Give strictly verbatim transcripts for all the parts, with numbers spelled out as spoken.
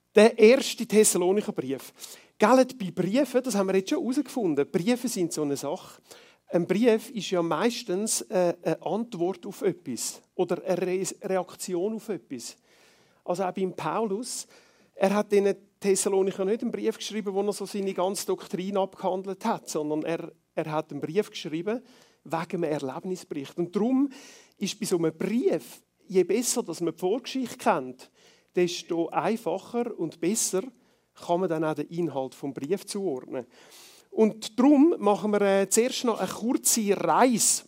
Der erste Thessalonicher Brief. Gell, bei Briefen, das haben wir jetzt schon herausgefunden, Briefe sind so eine Sache. Ein Brief ist ja meistens eine Antwort auf etwas oder eine Reaktion auf etwas. Also auch beim Paulus, er hat den Thessalonicher nicht einen Brief geschrieben, wo er so seine ganze Doktrin abgehandelt hat, sondern er, er hat einen Brief geschrieben wegen einem Erlebnisbericht. Und darum ist bei so einem Brief, je besser, dass man die Vorgeschichte kennt, desto einfacher und besser kann man dann auch den Inhalt des Briefs zuordnen. Und darum machen wir äh, zuerst noch eine kurze Reise.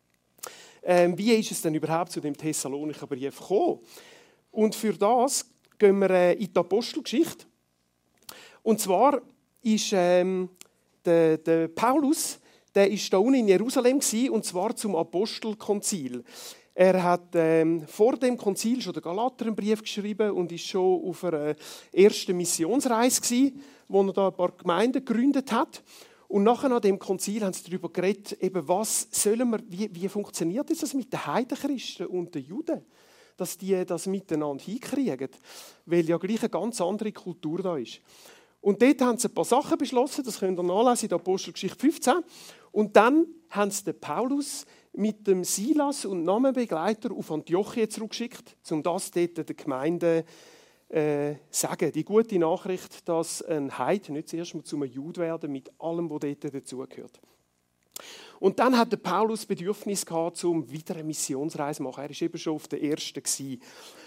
Ähm, wie ist es denn überhaupt zu dem Thessalonicher Brief gekommen? Und für das gehen wir äh, in die Apostelgeschichte. Und zwar ist ähm, der, der Paulus, der ist da unten in Jerusalem gewesen, und zwar zum Apostelkonzil. Er hat ähm, vor dem Konzil schon den Galater einen Brief geschrieben und ist schon auf einer ersten Missionsreise gewesen, wo er da ein paar Gemeinden gegründet hat. Und nachher an dem Konzil haben sie darüber geredet, eben was sollen wir, wie, wie funktioniert das mit den Heidenchristen und den Juden, dass die das miteinander hinkriegen, weil ja gleich eine ganz andere Kultur da ist. Und dort haben sie ein paar Sachen beschlossen, das könnt ihr nachlesen in der Apostelgeschichte fünfzehn. Und dann haben sie den Paulus mit dem Silas und Namenbegleiter auf Antiochia zurückgeschickt, um das dort der Gemeinde äh, sagen. Die gute Nachricht, dass ein Heide nicht zuerst mal zu einem Jude werden, mit allem, was dort dazugehört. Und dann hat der Paulus Bedürfnis gehabt, um wieder eine Missionsreise zu machen. Er war eben schon auf der ersten gewesen.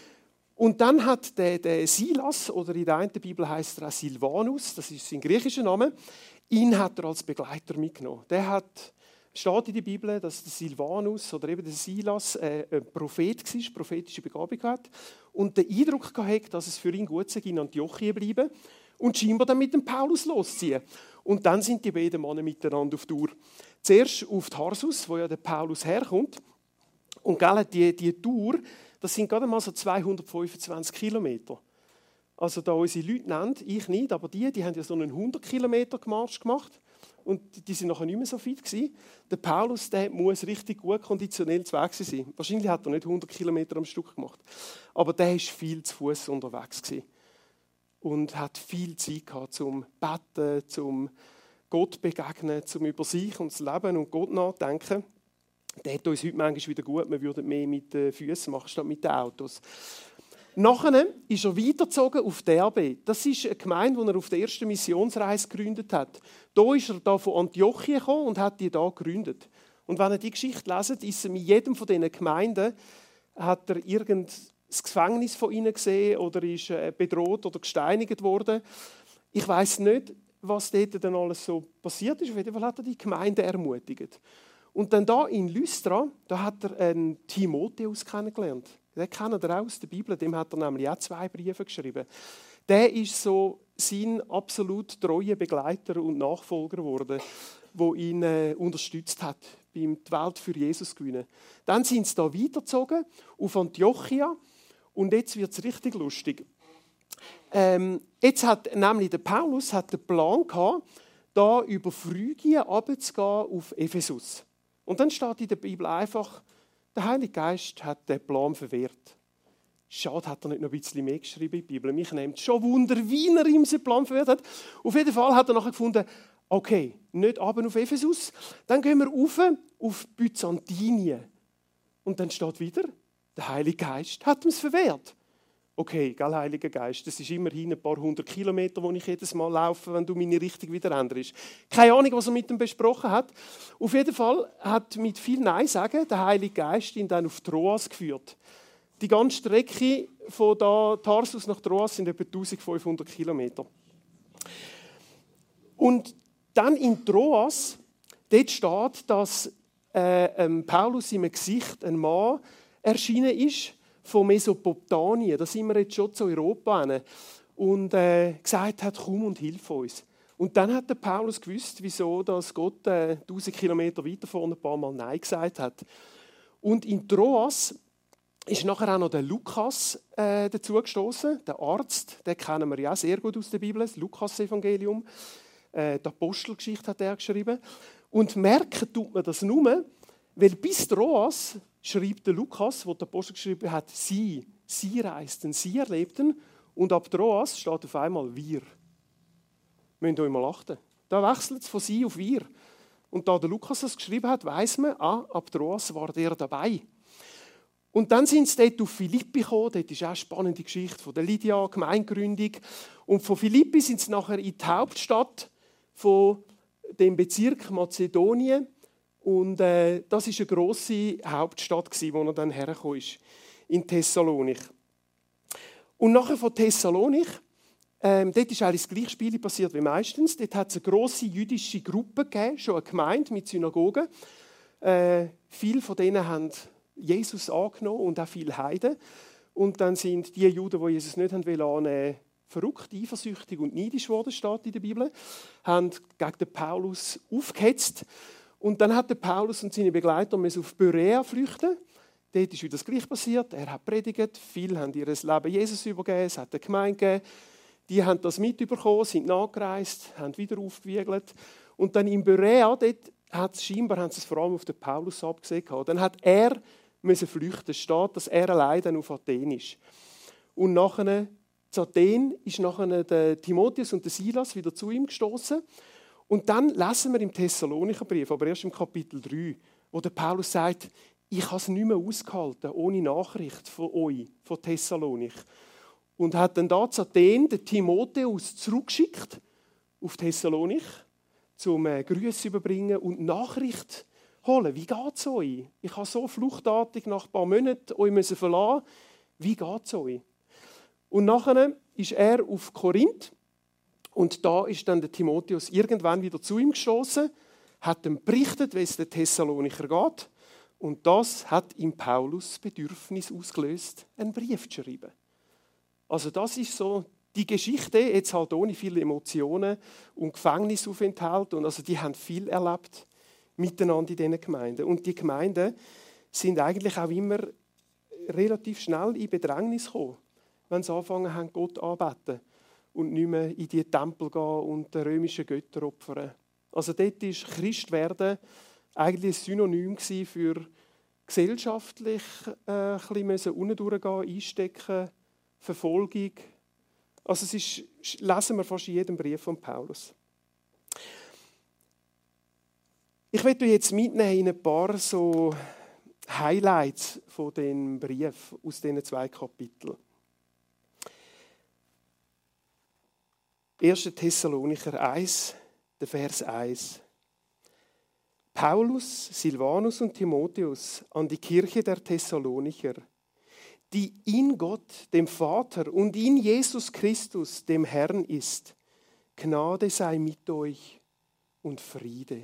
Und dann hat der, der Silas, oder in der einen Bibel heißt er auch Silvanus, das ist sein griechischer Name, ihn hat er als Begleiter mitgenommen. Der hat steht in der Bibel, dass der Silvanus oder eben der Silas äh, ein Prophet war, prophetische Begabung hat und den Eindruck hatte, dass es für ihn gut sei, in Antiochia bleiben und scheinbar dann mit dem Paulus losziehen. Und dann sind die beiden Männer miteinander auf Tour. Zuerst auf Tarsus, wo ja der Paulus herkommt. Und gell, die, die Tour, das sind gerade mal so zweihundertfünfundzwanzig Kilometer. Also da unsere Leute nennen, ich nicht, aber die, die haben ja so einen hundert Kilometer Marsch gemacht. Und die sind nachher nicht mehr so fit gewesen. Der Paulus, der muss richtig gut konditionell zu Weg sein. Wahrscheinlich hat er nicht hundert Kilometer am Stück gemacht. Aber der war viel zu Fuß unterwegs gewesen. Und hat viel Zeit gehabt zum Beten, zum Gott begegnen, zum über sich und das Leben und Gott nachdenken. Der hat uns heute manchmal wieder gut, wir würden mehr mit den Füßen machen, statt mit den Autos. Nachher ist er weitergezogen auf Derbe. Das ist eine Gemeinde, die er auf der ersten Missionsreise gegründet hat. Da ist er da von Antiochia gekommen und hat die da gegründet. Und wenn ihr die Geschichte leset, ist er mit jedem von diesen Gemeinden, hat er irgendein Gefängnis von ihnen gesehen oder ist bedroht oder gesteinigt worden. Ich weiss nicht, was dort dann alles so passiert ist. Auf jeden Fall hat er die Gemeinde ermutigt. Und dann da in Lystra, da hat er einen Timotheus kennengelernt. Den kennt ihr auch aus der Bibel, dem hat er nämlich auch zwei Briefe geschrieben. Der ist so sein absolut treuer Begleiter und Nachfolger geworden, der ihn äh, unterstützt hat, beim die Welt für Jesus gewinnen. Dann sind sie da weitergezogen auf Antiochia und jetzt wird es richtig lustig. Ähm, jetzt hat nämlich der Paulus hat den Plan gehabt, da über Phrygien runterzugehen auf Ephesus. Und dann steht in der Bibel einfach, der Heilige Geist hat den Plan verwehrt. Schade, hat er nicht noch ein bisschen mehr geschrieben in der Bibel. Mich nimmt schon Wunder, wie er ihm seinen Plan verwehrt hat. Auf jeden Fall hat er nachher gefunden, okay, nicht runter auf Ephesus, dann gehen wir rauf auf Byzantinien. Und dann steht wieder, der Heilige Geist hat uns verwehrt. Okay, gell, Heiliger Geist, das ist immerhin ein paar hundert Kilometer, wo ich jedes Mal laufe, wenn du meine Richtung wieder änderst. Keine Ahnung, was er mit ihm besprochen hat. Auf jeden Fall hat mit viel Nein sagen der Heilige Geist ihn dann auf Troas geführt. Die ganze Strecke von da Tarsus nach Troas sind etwa eintausendfünfhundert Kilometer. Und dann in Troas, dort steht, dass äh, ähm, Paulus in einem Gesicht ein Mann erschienen ist, von Mesopotamien, da sind wir jetzt schon zu Europa hin, und äh, gesagt hat, komm und hilf uns. Und dann hat der Paulus gewusst, wieso dass Gott äh, tausend Kilometer weiter vorne ein paar Mal Nein gesagt hat. Und in Troas ist nachher auch noch der Lukas äh, dazugestoßen, der Arzt, den kennen wir ja auch sehr gut aus der Bibel, das Lukas-Evangelium. Äh, die Apostelgeschichte hat er geschrieben. Und merken tut man das nur, weil bis Troas schreibt der Lukas, der die Apostel geschrieben hat, sie, sie reisten, sie erlebten. Und ab Troas steht auf einmal wir. Müsst ihr euch mal achten. Da wechselt es von sie auf wir. Und da der Lukas das geschrieben hat, weiss man, ah, ab Troas war der dabei. Und dann sind sie dort auf Philippi gekommen. Dort ist auch eine spannende Geschichte von der Lydia, Gemeindegründung. Und von Philippi sind sie nachher in die Hauptstadt von dem Bezirk Mazedonien. Und äh, das war eine grosse Hauptstadt, wo er dann hergekommen ist, in Thessalonik. Und nachher von Thessalonik, ähm, dort ist eigentlich das gleiche Spiel passiert wie meistens. Dort hat es eine grosse jüdische Gruppe gegeben, schon eine Gemeinde mit Synagogen. Äh, viele von denen haben Jesus angenommen und auch viele Heiden. Und dann sind die Juden, die Jesus nicht annehmen wollten, verrückt, eifersüchtig und neidisch geworden, steht in der Bibel, haben gegen den Paulus aufgehetzt. Und dann hat der Paulus und seine Begleiter müssen auf Berea flüchten. Dort ist wieder das Gleiche passiert. Er hat predigt, viele haben ihr Leben Jesus übergeben, es hat eine Gemeinde gegeben. Die haben das mitbekommen, sind nachgereist, haben wieder aufgewiegelt. Und dann in Berea, dort hat es, scheinbar haben sie es vor allem auf den Paulus abgesehen. Dann hat er müssen flüchten. Es steht, dass er allein dann auf Athen ist. Und nachher, zu Athen ist nachher der Timotheus und der Silas wieder zu ihm gestoßen. Und dann lesen wir im Thessalonicher Brief, aber erst im Kapitel drei, wo der Paulus sagt, ich habe es nicht mehr ausgehalten, ohne Nachricht von euch, von Thessalonik. Und hat dann da zu Athen den Timotheus zurückgeschickt auf Thessalonik, um äh, Grüße überbringen und Nachricht holen. Wie geht es euch? Ich habe so fluchtartig nach ein paar Monaten euch müssen verlassen. Wie geht es euch? Und nachher ist er auf Korinth und da ist dann der Timotheus irgendwann wieder zu ihm gestoßen, hat ihm berichtet, wie es den Thessalonicher geht. Und das hat im Paulus das Bedürfnis ausgelöst, einen Brief zu schreiben. Also das ist so die Geschichte, jetzt halt ohne viele Emotionen und Gefängnisaufenthalt. Und also die haben viel erlebt miteinander in diesen Gemeinden. Und die Gemeinden sind eigentlich auch immer relativ schnell in Bedrängnis gekommen, wenn sie angefangen haben, Gott anzubeten und nicht mehr in die Tempel gehen und den römischen Götter opfern. Also dort war Christwerden eigentlich ein Synonym für gesellschaftlich äh, ein bisschen unten durchgehen, einstecken, Verfolgung. Also es ist, lesen wir fast in jedem Brief von Paulus. Ich möchte euch jetzt mitnehmen in ein paar so Highlights von dem Brief aus diesen zwei Kapiteln. erster Thessalonicher eins, der Vers eins. Paulus, Silvanus und Timotheus an die Kirche der Thessalonicher, die in Gott, dem Vater, und in Jesus Christus, dem Herrn ist. Gnade sei mit euch und Friede.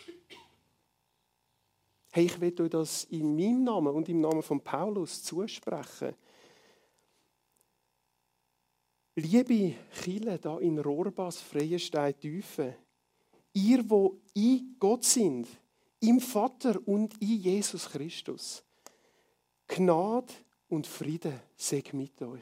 Hey, ich will euch das in meinem Namen und im Namen von Paulus zusprechen. Liebe Chile da in Rohrbas, Freienstein-Tüfen, ihr, wo in Gott sind, im Vater und in Jesus Christus, Gnade und Friede sei mit euch.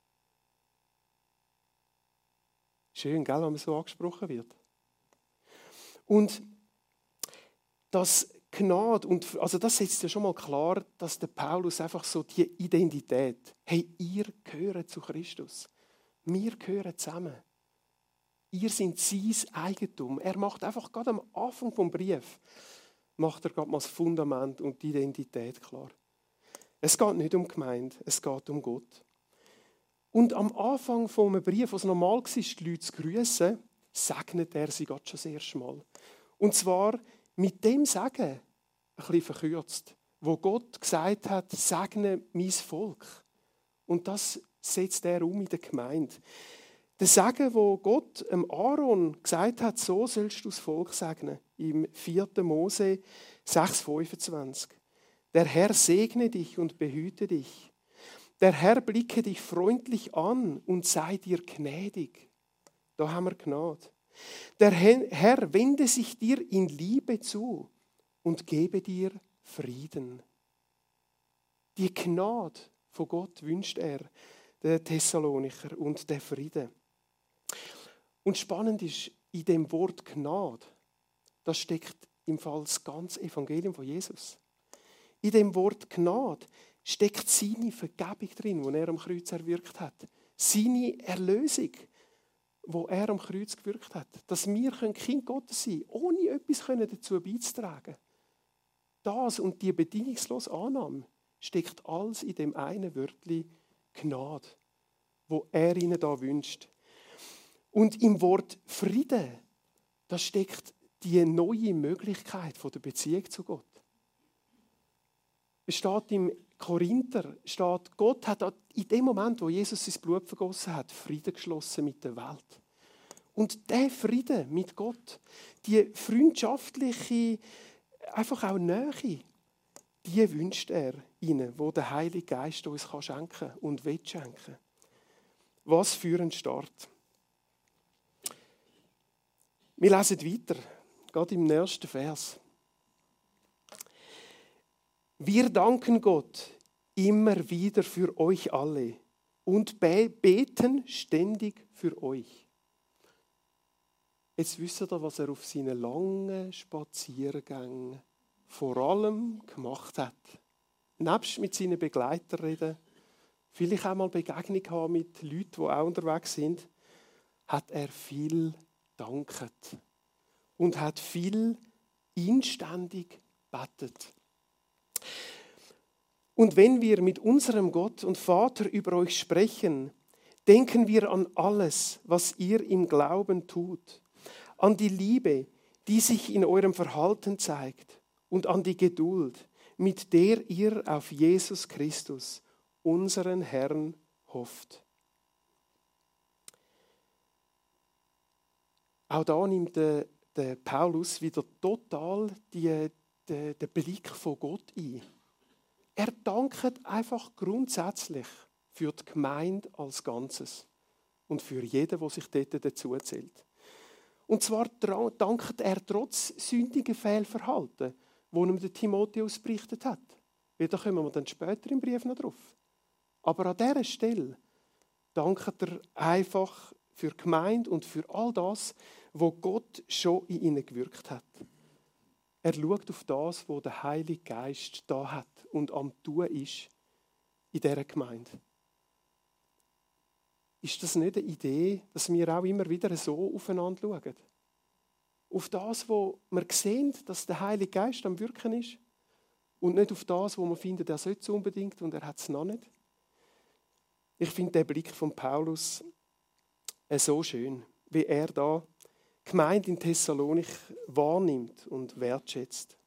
Schön, gell, wenn man so angesprochen wird. Und das Gnade, und, also das setzt ja schon mal klar, dass der Paulus einfach so die Identität, hey, ihr gehört zu Christus. Wir gehören zusammen. Ihr seid sein Eigentum. Er macht einfach gerade am Anfang vom Brief, macht er gerade mal das Fundament und die Identität klar. Es geht nicht um die Gemeinde, es geht um Gott. Und am Anfang vom Brief, wo es normal war, die Leute zu grüssen, segnet er sie Gott schon das erste Mal. Und zwar mit dem Segen, ein bisschen verkürzt, wo Gott gesagt hat, segne mein Volk. Und das setzt er um in der Gemeinde. Der Segen, wo Gott dem Aaron gesagt hat, so sollst du das Volk segnen, im vierten Mose sechs fünfundzwanzig. Der Herr segne dich und behüte dich. Der Herr blicke dich freundlich an und sei dir gnädig. Da haben wir Gnade. Der Herr wende sich dir in Liebe zu und gebe dir Frieden. Die Gnade von Gott wünscht er, der Thessalonicher, und der Friede. Und spannend ist, in dem Wort Gnade, da steckt im Fall das ganze Evangelium von Jesus. In dem Wort Gnade steckt seine Vergebung drin, die er am Kreuz erwirkt hat. Seine Erlösung, wo er am Kreuz gewirkt hat. Dass wir Kind Gottes sein können, ohne etwas dazu beizutragen. Das und die bedingungslose Annahme steckt alles in dem einen Wörtchen Gnade, wo er ihnen da wünscht. Und im Wort Frieden, da steckt die neue Möglichkeit der Beziehung zu Gott. Es steht im Korinther, steht, Gott hat in dem Moment, wo Jesus sein Blut vergossen hat, Frieden geschlossen mit der Welt. Und der Frieden mit Gott, die freundschaftliche, einfach auch Nähe, die wünscht er ihnen, wo der Heilige Geist uns schenken kann und will schenken. Was für ein Start. Wir lesen weiter, gerade im nächsten Vers. Wir danken Gott immer wieder für euch alle und beten ständig für euch. Jetzt wisst ihr, was er auf seinen langen Spaziergängen vor allem gemacht hat. Nebst mit seinen Begleitern reden, vielleicht auch mal Begegnung haben mit Leuten, die auch unterwegs sind, hat er viel gedankt und hat viel inständig gebetet. Und wenn wir mit unserem Gott und Vater über euch sprechen, denken wir an alles, was ihr im Glauben tut, an die Liebe, die sich in eurem Verhalten zeigt und an die Geduld, mit der ihr auf Jesus Christus, unseren Herrn, hofft. Auch da nimmt der, der Paulus wieder total die, die, den Blick von Gott ein. Er dankt einfach grundsätzlich für die Gemeinde als Ganzes und für jeden, der sich dort dazu zählt. Und zwar dankt er trotz sündigen Fehlverhalten, wo ihm der Timotheus berichtet hat. Weil da kommen wir dann später im Brief noch drauf. Aber an dieser Stelle dankt er einfach für die Gemeinde und für all das, was Gott schon in ihnen gewirkt hat. Er schaut auf das, was der Heilige Geist da hat und am Tun ist in dieser Gemeinde. Ist das nicht eine Idee, dass wir auch immer wieder so aufeinander schauen? Auf das, wo wir sehen, dass der Heilige Geist am Wirken ist und nicht auf das, wo wir finden, er sollte es unbedingt und er hat es noch nicht. Ich finde den Blick von Paulus so schön, wie er da die Gemeinde in Thessalonik wahrnimmt und wertschätzt.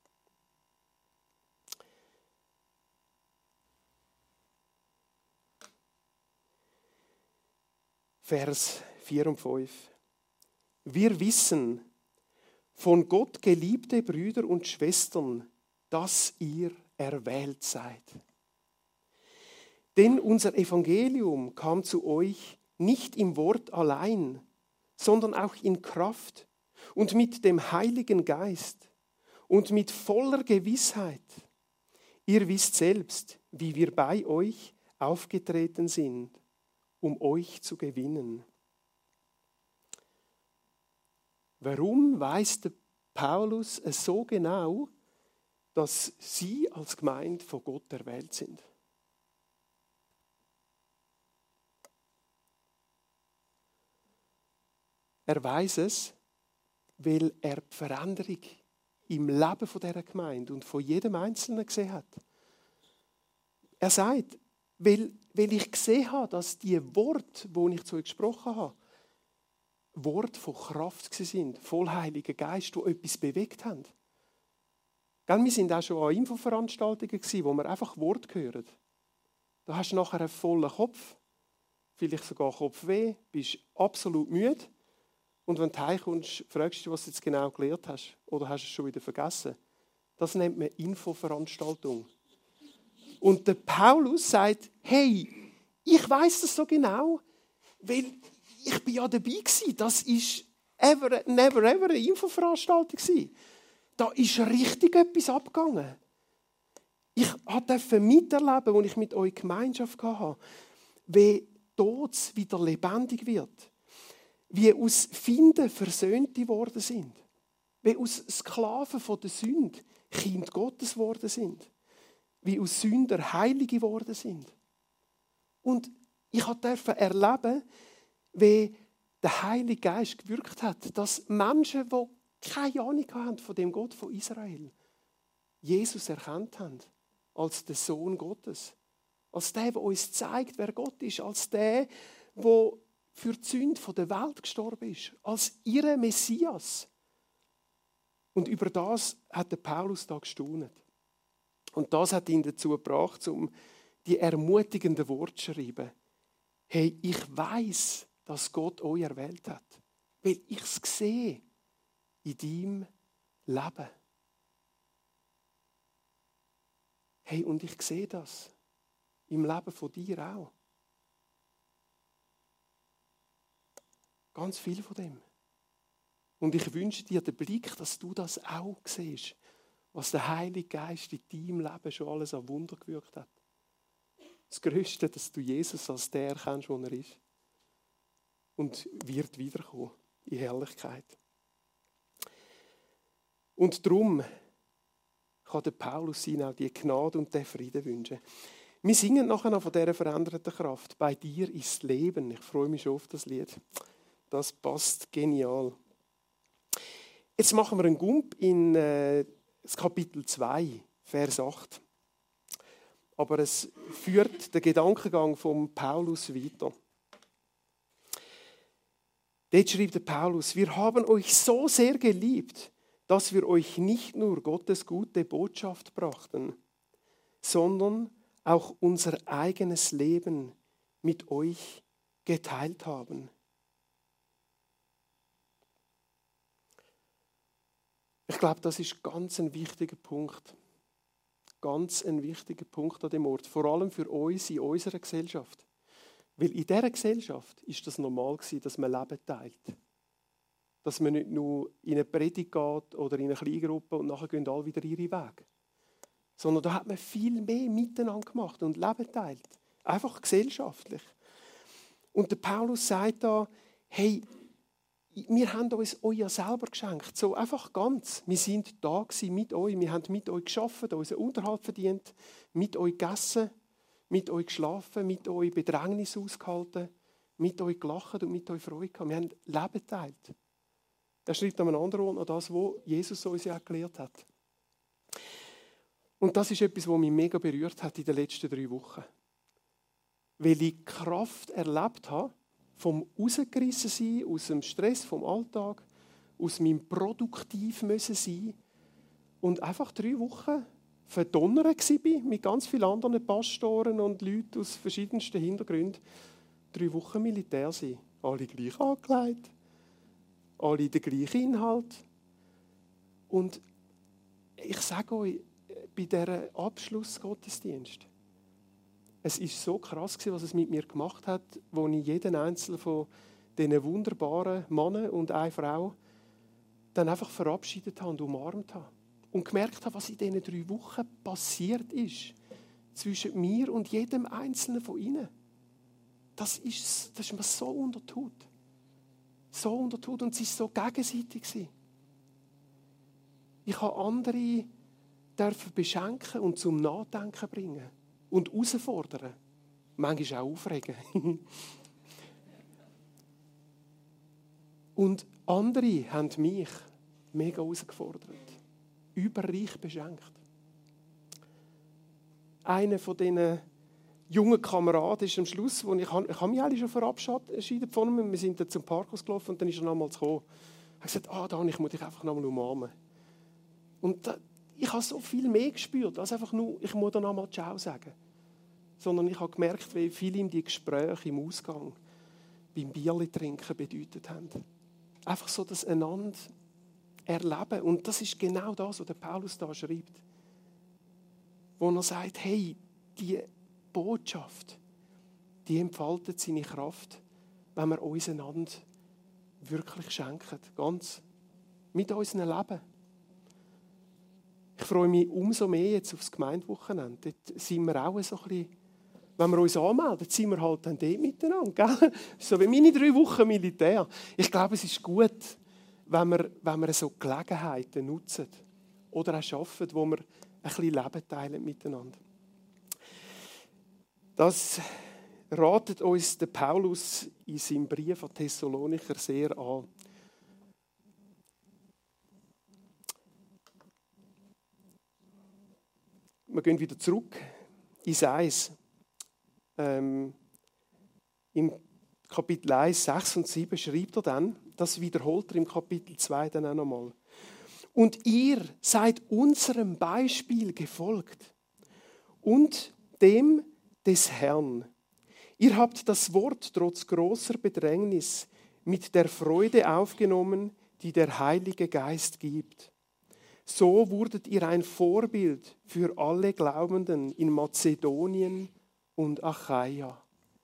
Vers vier und fünf. Wir wissen, von Gott geliebte Brüder und Schwestern, dass ihr erwählt seid. Denn unser Evangelium kam zu euch nicht im Wort allein, sondern auch in Kraft und mit dem Heiligen Geist und mit voller Gewissheit. Ihr wisst selbst, wie wir bei euch aufgetreten sind, um euch zu gewinnen. Warum weiß der Paulus es so genau, dass sie als Gemeinde von Gott erwählt sind? Er weiß es, weil er die Veränderung im Leben dieser Gemeinde und von jedem Einzelnen gesehen hat. Er sagt, weil, weil ich gesehen habe, dass die Worte, die ich zu euch gesprochen habe, Worte von Kraft sind, voll Heiligen Geist, die etwas bewegt haben. Gell, wir sind auch schon an Infoveranstaltungen gewesen, wo wir einfach Worte hören. Da hast du nachher einen vollen Kopf, vielleicht sogar Kopfweh, bist absolut müde. Und wenn du heimkommst, fragst du, was du jetzt genau gelernt hast. Oder hast du es schon wieder vergessen. Das nennt man Infoveranstaltung. Und der Paulus sagt, hey, ich weiss das so genau, weil ich bin ja dabei gewesen. Das war ever, never ever eine Infoveranstaltung gewesen. Da ist richtig etwas abgegangen. Ich durfte miterleben, als ich mit euch Gemeinschaft hatte, wie Tod wieder lebendig wird. Wie aus Finden Versöhnte geworden sind. Wie aus Sklaven von der Sünde Kind Gottes geworden sind. Wie aus Sünder Heilige geworden sind. Und Ich durfte erleben, wie der Heilige Geist gewirkt hat, dass Menschen, die keine Ahnung haben von dem Gott von Israel, Jesus erkannt haben als den Sohn Gottes. Als der, der uns zeigt, wer Gott ist. Als der, der für die Sünde der Welt gestorben ist. Als ihr Messias. Und über das hat der Paulus da gestaunt. Und das hat ihn dazu gebracht, um die ermutigenden Worte zu schreiben. Hey, ich weiß, dass Gott euch erwählt hat. Weil ich es sehe in deinem Leben. Hey, und ich sehe das im Leben von dir auch. Ganz viel von dem. Und ich wünsche dir den Blick, dass du das auch siehst, was der Heilige Geist in deinem Leben schon alles an Wunder gewirkt hat. Das Größte, dass du Jesus als der erkennst, wo er ist. Und wird wiederkommen in Herrlichkeit. Und darum kann der Paulus ihnen auch die Gnade und den Frieden wünschen. Wir singen nachher noch von dieser veränderten Kraft. Bei dir ist Leben. Ich freue mich schon auf das Lied. Das passt genial. Jetzt machen wir einen Gump in äh, das Kapitel zwei, Vers acht. Aber es führt den Gedankengang von Paulus weiter. Dort schreibt der Paulus: Wir haben euch so sehr geliebt, dass wir euch nicht nur Gottes gute Botschaft brachten, sondern auch unser eigenes Leben mit euch geteilt haben. Ich glaube, das ist ganz ein wichtiger Punkt. Ganz ein wichtiger Punkt an dem Ort. Vor allem für uns in unserer Gesellschaft. Weil in dieser Gesellschaft ist das normal gewesen, dass man Leben teilt. Dass man nicht nur in eine Predigt geht oder in eine Kleingruppe und nachher gehen alle wieder ihre Wege. Sondern da hat man viel mehr miteinander gemacht und Leben teilt. Einfach gesellschaftlich. Und der Paulus sagt da, hey, wir haben uns euch ja selber geschenkt. So einfach ganz. Wir sind da gewesen mit euch. Wir haben mit euch gearbeitet, unseren Unterhalt verdient, mit euch gegessen, mit euch geschlafen, mit euch Bedrängnis ausgehalten, mit euch gelacht und mit euch Freude gehabt. Wir haben Leben geteilt. Er schreibt an einem anderen Ort noch das, was Jesus uns ja gelehrt hat. Und das ist etwas, was mich mega berührt hat in den letzten drei Wochen. Weil ich Kraft erlebt habe, vom rausgerissen sein, aus dem Stress vom Alltag, aus meinem produktiv müssen sein und einfach drei Wochen verdonnert war mit ganz vielen anderen Pastoren und Leuten aus verschiedensten Hintergründen. Drei Wochen Militär sein. Alle gleich angelegt, alle den gleichen Inhalt. Und ich sage euch, bei diesem Abschlussgottesdienst, es war so krass, was es mit mir gemacht hat, als ich jeden einzelnen von diesen wunderbaren Männern und einer Frau dann einfach verabschiedet habe und umarmt habe. Und gemerkt habe, was in diesen drei Wochen passiert ist. Zwischen mir und jedem Einzelnen von ihnen. Das ist, das ist mir so unter die Haut. So unter die Haut. Und es war so gegenseitig. Ich habe andere dürfen beschenken und zum Nachdenken bringen. Und herausfordern. Manchmal auch aufregen. Und andere haben mich mega herausgefordert. Überreich beschenkt. Einer von diesen jungen Kameraden ist am Schluss, wo ich, ich habe mich eigentlich schon verabschiedet von ihm. Wir sind dann zum Parkhaus gelaufen und dann ist er nochmals gekommen. Er hat gesagt, ah, Dan, ich muss dich einfach nochmal umarmen. Und da, ich habe so viel mehr gespürt, als einfach nur, ich muss dann nochmal Ciao sagen. Sondern ich habe gemerkt, wie viel ihm die Gespräche im Ausgang beim Bierli trinken bedeutet haben. Einfach so das einander erleben. Und das ist genau das, was der Paulus da schreibt. Wo er sagt, hey, die Botschaft, die entfaltet seine Kraft, wenn wir uns einander wirklich schenken. Ganz mit unserem Leben. Ich freue mich umso mehr jetzt aufs Gemeindewochenende. Dort sind wir auch so ein bisschen, wenn wir uns anmelden, sind wir halt dann dort miteinander. Gell? So wie meine drei Wochen Militär. Ich glaube, es ist gut, wenn wir, wenn wir so Gelegenheiten nutzen oder auch arbeiten, wo wir ein bisschen Leben teilen miteinander. Das ratet uns der Paulus in seinem Brief an Thessalonicher sehr an. Wir gehen wieder zurück ins eins. Ähm, Im Kapitel eins, sechs und sieben schreibt er dann, das wiederholt er im Kapitel zwei dann auch nochmal. Und ihr seid unserem Beispiel gefolgt und dem des Herrn. Ihr habt das Wort trotz großer Bedrängnis mit der Freude aufgenommen, die der Heilige Geist gibt. So wurdet ihr ein Vorbild für alle Glaubenden in Mazedonien und Achaia.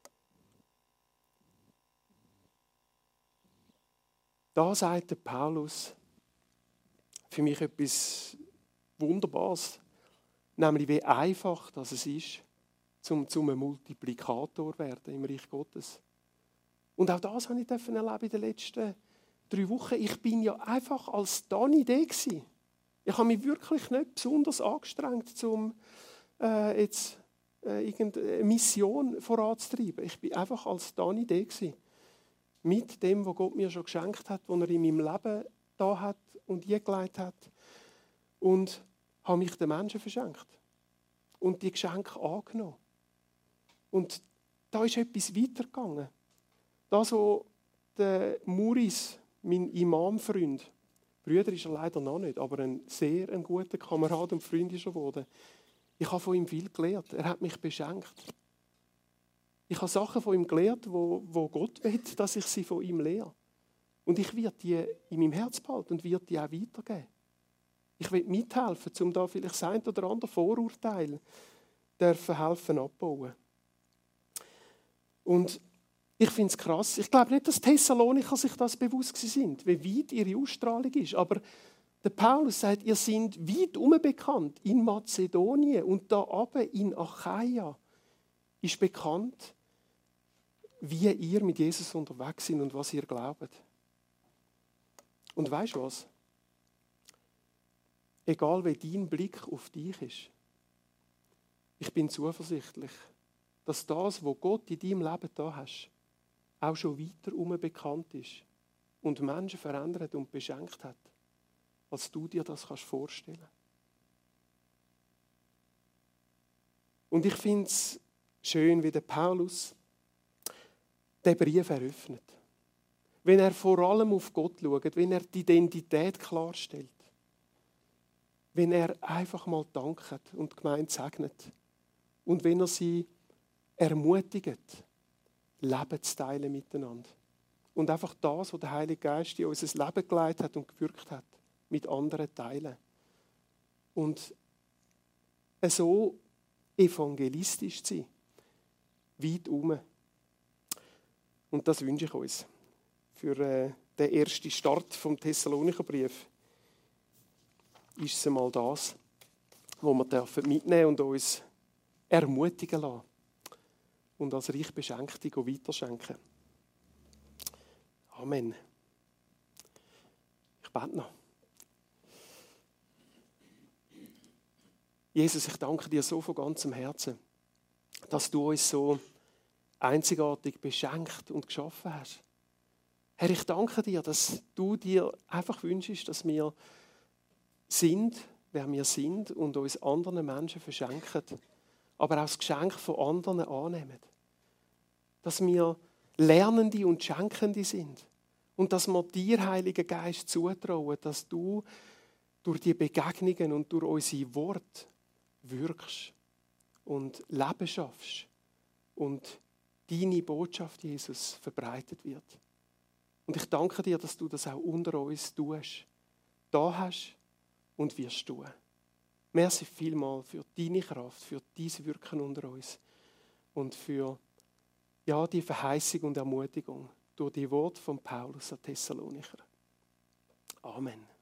Da sagt der Paulus für mich etwas Wunderbares, nämlich wie einfach das es ist, zum, zum einem Multiplikator werden im Reich Gottes. Und auch das habe ich erleben in den letzten drei Wochen. Ich bin ja einfach als Dani da gewesen. Ich habe mich wirklich nicht besonders angestrengt, um äh, jetzt äh, irgendeine Mission voranzutreiben. Ich bin einfach als Dani da gewesen. Mit dem, was Gott mir schon geschenkt hat, was er in meinem Leben da hat und eingelegt hat. Und habe mich den Menschen verschenkt. Und die Geschenke angenommen. Und da ist etwas weitergegangen. Das, was der Muris, mein Imamfreund, Brüder ist er leider noch nicht, aber ein sehr ein guter Kamerad und Freund ist er geworden. Ich habe von ihm viel gelernt. Er hat mich beschenkt. Ich habe Sachen von ihm gelernt, wo, wo Gott will, dass ich sie von ihm lehre. Und ich werde die in meinem Herz behalten und werde die auch weitergeben. Ich will mithelfen, um da vielleicht das eine oder andere Vorurteil dürfen helfen abbauen. Und ich finde es krass. Ich glaube nicht, dass Thessalonicher sich das bewusst sind, wie weit ihre Ausstrahlung ist. Aber der Paulus sagt, ihr seid weit unbekannt in Mazedonien und da oben in Achaia ist bekannt, wie ihr mit Jesus unterwegs seid und was ihr glaubt. Und weißt du was? Egal wie dein Blick auf dich ist, ich bin zuversichtlich, dass das, was Gott in deinem Leben da hast, auch schon weiter herum bekannt ist und Menschen verändert und beschenkt hat, als du dir das kannst vorstellen. Und ich finde es schön, wie der Paulus den Brief eröffnet. Wenn er vor allem auf Gott schaut, wenn er die Identität klarstellt, wenn er einfach mal dankt und die Gemeinde segnet und wenn er sie ermutigt, Leben zu teilen miteinander. Und einfach das, was der Heilige Geist in unser Leben geleitet hat und gewirkt hat, mit anderen teilen. Und so evangelistisch zu sein, weit herum. Und das wünsche ich uns für äh, den ersten Start vom Thessalonicher Brief. Ist es einmal das, was wir dürfen mitnehmen und uns ermutigen lassen. Und als reich Beschenkte weiterschenken. Amen. Ich bete noch. Jesus, ich danke dir so von ganzem Herzen, dass du uns so einzigartig beschenkt und geschaffen hast. Herr, ich danke dir, dass du dir einfach wünschst, dass wir sind, wer wir sind und uns anderen Menschen verschenken, aber auch das Geschenk von anderen annehmen. Dass wir Lernende und Schenkende sind und dass wir dir, Heiliger Geist, zutrauen, dass du durch die Begegnungen und durch unsere Worte wirkst und Leben schaffst und deine Botschaft, Jesus, verbreitet wird. Und ich danke dir, dass du das auch unter uns tust, da hast und wirst tun. Merci vielmals für deine Kraft, für dein Wirken unter uns und für ja, die Verheißung und Ermutigung durch die Worte von Paulus an Thessalonicher. Amen.